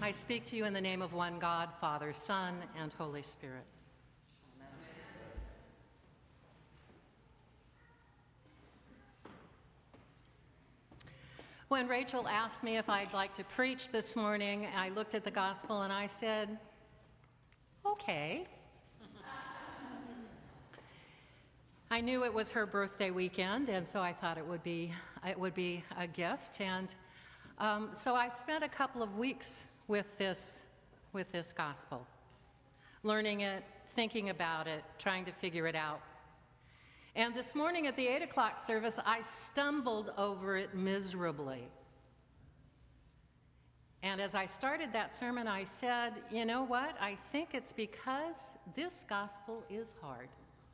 I speak to you in the name of one God, Father, Son, and Holy Spirit. Amen. When Rachel asked me if I'd like to preach this morning, I looked at the gospel and I said, okay. I knew it was her birthday weekend, and so I thought it would be a gift. And so I spent a couple of weeks with this gospel, learning it, thinking about it, trying to figure it out. And this morning at the 8 o'clock service, I stumbled over it miserably. And as I started that sermon, I said, you know what? I think it's because this gospel is hard.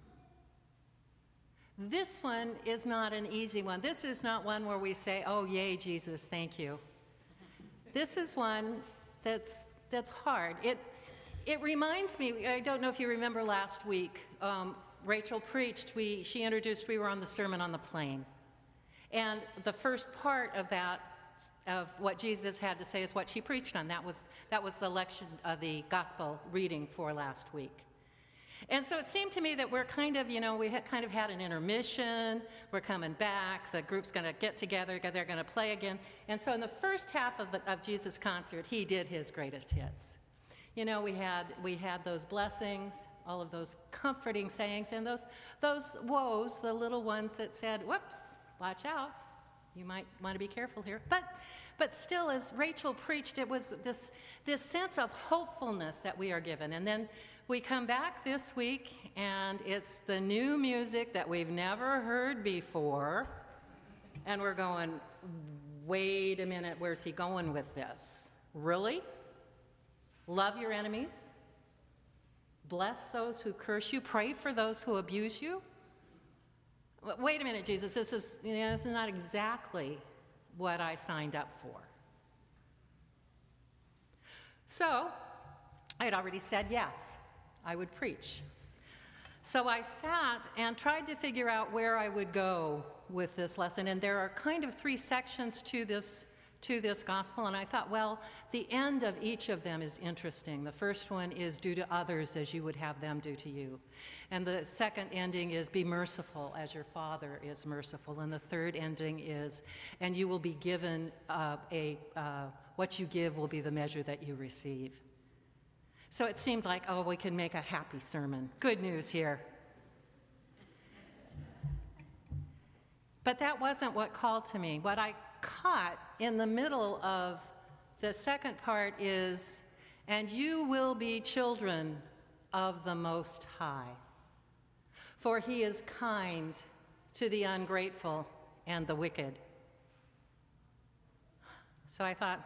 This one is not an easy one. This is not one where we say, oh, yay, Jesus, thank you. This is one that's hard. It reminds me, I don't know if you remember last week, Rachel preached, she introduced, we were on the Sermon on the Plain. And the first part of that, of what Jesus had to say is what she preached on. That was the lecture, the gospel reading for last week. And so it seemed to me that we're kind of, we had kind of had an intermission. We're coming back. The group's going to get together. They're going to play again. And so in the first half of Jesus' concert, he did his greatest hits. We had those blessings, all of those comforting sayings, and those woes, the little ones that said, whoops, watch out. You might want to be careful here. But still, as Rachel preached, it was this sense of hopefulness that we are given. And then we come back this week, and it's the new music that we've never heard before. And we're going, wait a minute, where's he going with this? Really? Love your enemies? Bless those who curse you? Pray for those who abuse you? Wait a minute, Jesus, this is not exactly what I signed up for. So, I had already said yes, I would preach. So I sat and tried to figure out where I would go with this lesson, and there are kind of three sections to this gospel, and I thought, well, the end of each of them is interesting. The first one is do to others as you would have them do to you. And the second ending is be merciful as your Father is merciful. And the third ending is, and you will be given what you give will be the measure that you receive. So it seemed like, oh, we can make a happy sermon. Good news here. But that wasn't what called to me. What I caught in the middle of the second part is, and you will be children of the Most High, for he is kind to the ungrateful and the wicked. So I thought,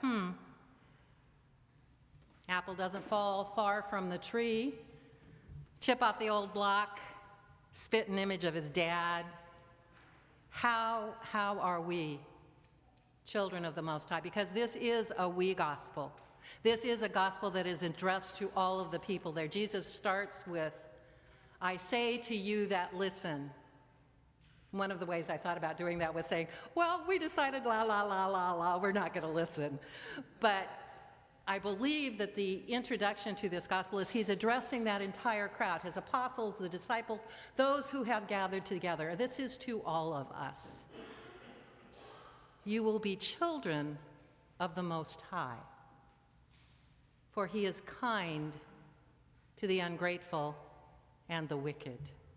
apple doesn't fall far from the tree. Chip off the old block, spit an image of his dad. How are we children of the Most High? Because this is a we gospel. This is a gospel that is addressed to all of the people there. Jesus starts with, I say to you that listen. One of the ways I thought about doing that was saying, well, we decided la, la, la, la, la, we're not going to listen. But I believe that the introduction to this gospel is he's addressing that entire crowd, his apostles, the disciples, those who have gathered together. This is to all of us. You will be children of the Most High, for he is kind to the ungrateful and the wicked.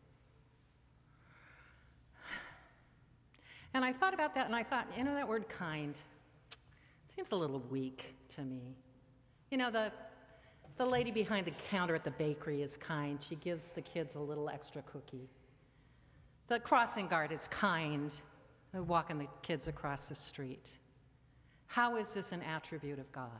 And I thought about that, and I thought, that word kind seems a little weak to me. The lady behind the counter at the bakery is kind. She gives the kids a little extra cookie. The crossing guard is kind. They're walking the kids across the street. How is this an attribute of God?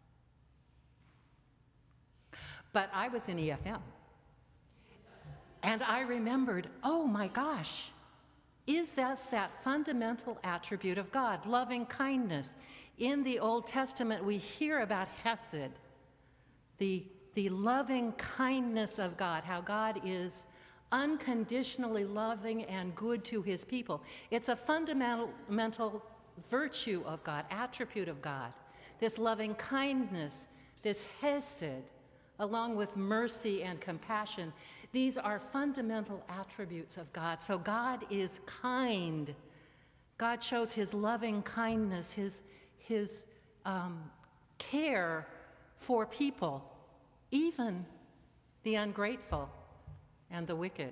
But I was in EFM. And I remembered, oh my gosh, is that fundamental attribute of God, loving kindness? In the Old Testament, we hear about Hesed, the loving kindness of God, how God is unconditionally loving and good to his people. It's a fundamental virtue of God, attribute of God, this loving kindness this hesed, along with mercy and compassion, these are fundamental attributes of God. So God is kind. God shows his loving kindness, his care for people, even the ungrateful and the wicked.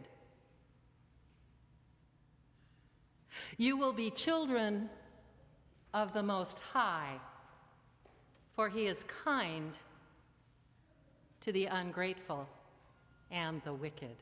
You will be children of the Most High, for he is kind to the ungrateful and the wicked.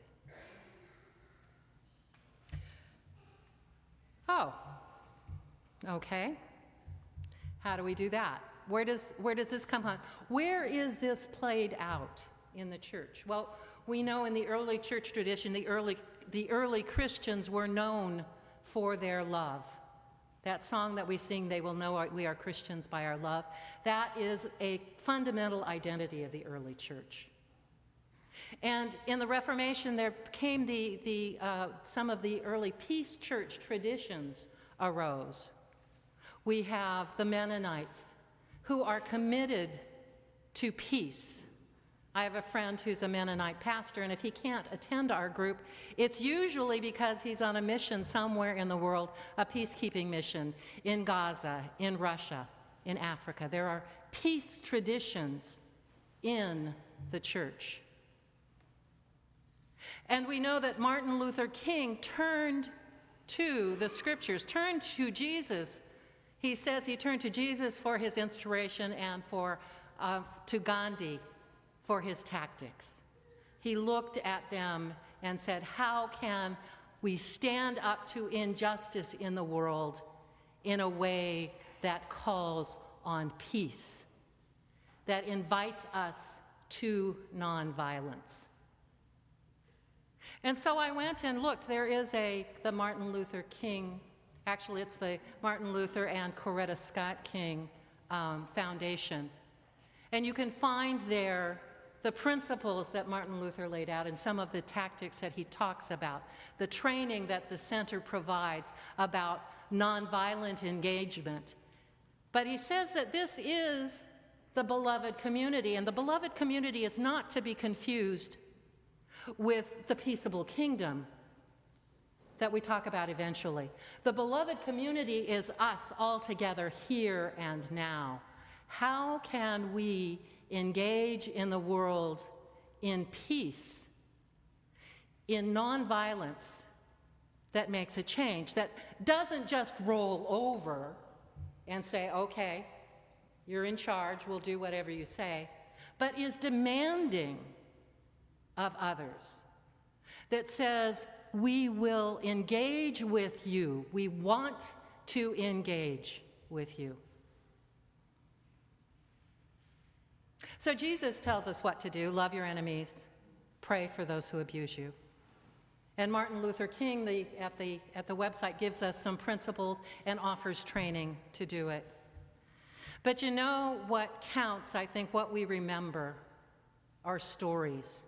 Oh, okay. How do we do that? Where does this come from? Where is this played out in the church? Well, we know in the early church tradition, the early Christians were known for their love. That song that we sing, "They will know we are Christians by our love," that is a fundamental identity of the early church. And in the Reformation, there came some of the early peace church traditions arose. We have the Mennonites, who are committed to peace. I have a friend who's a Mennonite pastor, and if he can't attend our group, it's usually because he's on a mission somewhere in the world, a peacekeeping mission in Gaza, in Russia, in Africa. There are peace traditions in the church. And we know that Martin Luther King turned to the scriptures, turned to Jesus. He says he turned to Jesus for his inspiration and to Gandhi for his tactics. He looked at them and said, how can we stand up to injustice in the world in a way that calls on peace, that invites us to nonviolence? And so I went and looked. There is the Martin Luther King, actually it's the Martin Luther and Coretta Scott King Foundation. And you can find there the principles that Martin Luther laid out and some of the tactics that he talks about, the training that the center provides about nonviolent engagement. But he says that this is the beloved community, and the beloved community is not to be confused with the peaceable kingdom that we talk about eventually. The beloved community is us all together here and now. How can we engage in the world in peace, in nonviolence that makes a change, that doesn't just roll over and say, okay, you're in charge, we'll do whatever you say, but is demanding of others, that says, we will engage with you, we want to engage with you. So Jesus tells us what to do: love your enemies, pray for those who abuse you. And Martin Luther King at the website gives us some principles and offers training to do it. But you know what counts, I think, what we remember are stories.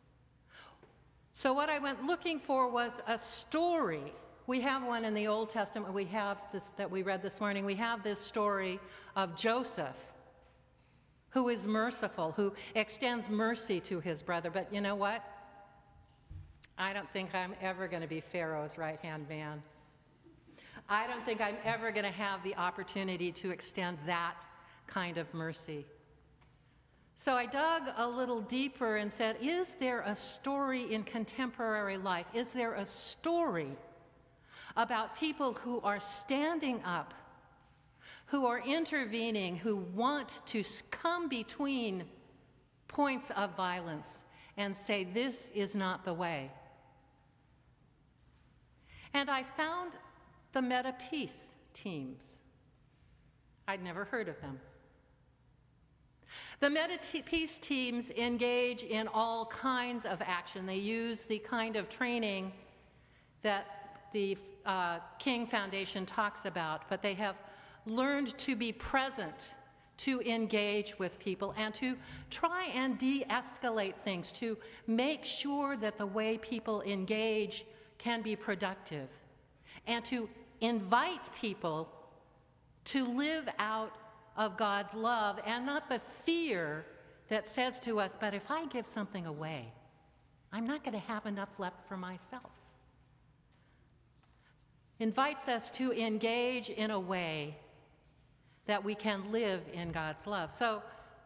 So what I went looking for was a story. We have one in the Old Testament. We have this that we read this morning. We have this story of Joseph, who is merciful, who extends mercy to his brother. But you know what? I don't think I'm ever going to be Pharaoh's right-hand man. I don't think I'm ever going to have the opportunity to extend that kind of mercy. So I dug a little deeper and said, is there a story in contemporary life? Is there a story about people who are standing up, who are intervening, who want to come between points of violence and say, this is not the way? And I found the Meta Peace teams. I'd never heard of them. The Meta Peace teams engage in all kinds of action. They use the kind of training that the King Foundation talks about, but they have learned to be present, to engage with people, and to try and de-escalate things, to make sure that the way people engage can be productive, and to invite people to live out of God's love and not the fear that says to us, but if I give something away, I'm not going to have enough left for myself. Invites us to engage in a way that we can live in God's love. So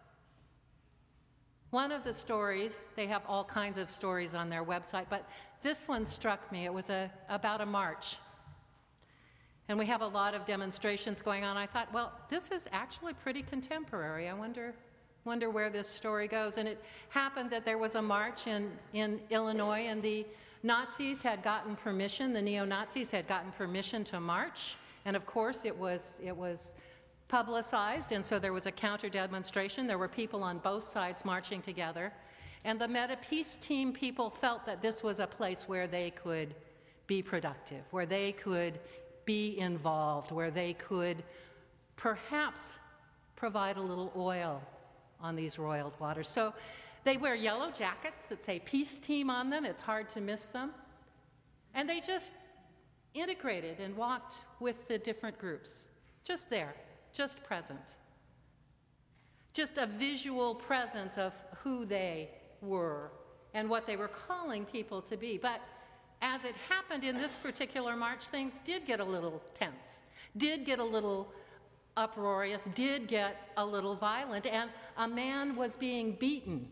one of the stories, they have all kinds of stories on their website, but this one struck me. It was about a march. And we have a lot of demonstrations going on. I thought, well, this is actually pretty contemporary. I wonder where this story goes. And it happened that there was a march in Illinois, and the Nazis had gotten permission, the neo-Nazis had gotten permission to march. And of course, it was publicized, and so there was a counter-demonstration. There were people on both sides marching together. And the Meta Peace Team people felt that this was a place where they could be productive, where they could be involved, where they could perhaps provide a little oil on these roiled waters. So they wear yellow jackets that say Peace Team on them. It's hard to miss them. And they just integrated and walked with the different groups, just there, just present. Just a visual presence of who they were and what they were calling people to be. But as it happened in this particular march, things did get a little tense, did get a little uproarious, did get a little violent, and a man was being beaten.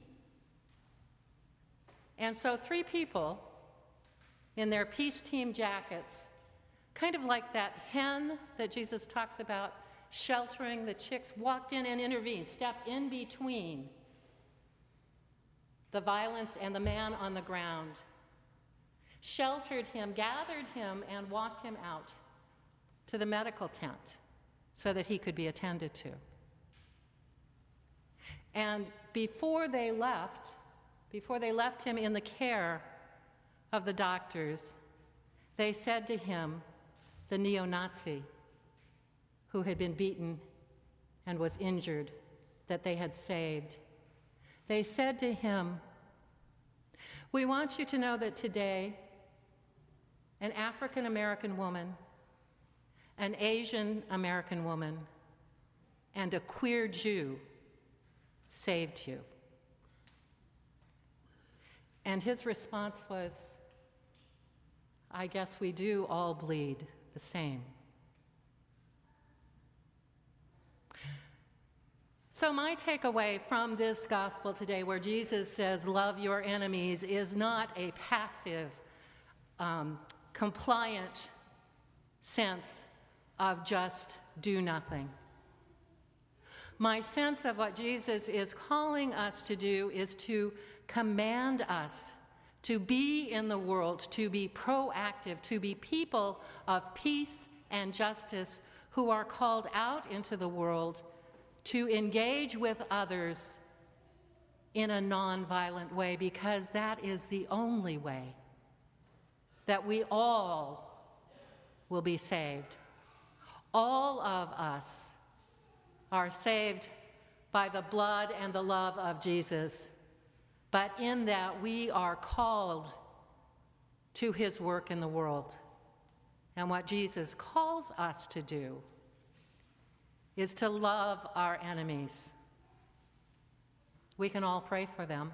And so 3 people in their peace team jackets, kind of like that hen that Jesus talks about, sheltering the chicks, walked in and intervened, stepped in between the violence and the man on the ground, sheltered him, gathered him, and walked him out to the medical tent so that he could be attended to. And before they left him in the care of the doctors, they said to him, the neo-Nazi who had been beaten and was injured, that they had saved, they said to him, "We want you to know that today, an African American woman, an Asian American woman, and a queer Jew saved you." And his response was, "I guess we do all bleed the same." So my takeaway from this gospel today, where Jesus says, love your enemies, is not a passive, compliant sense of just do nothing. My sense of what Jesus is calling us to do is to command us to be in the world, to be proactive, to be people of peace and justice who are called out into the world to engage with others in a nonviolent way, because that is the only way that we all will be saved. All of us are saved by the blood and the love of Jesus, but in that we are called to his work in the world. And what Jesus calls us to do is to love our enemies. We can all pray for them.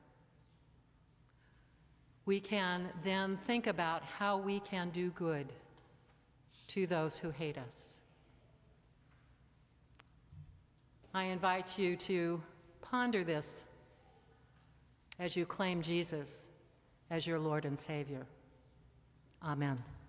We can then think about how we can do good to those who hate us. I invite you to ponder this as you claim Jesus as your Lord and Savior. Amen.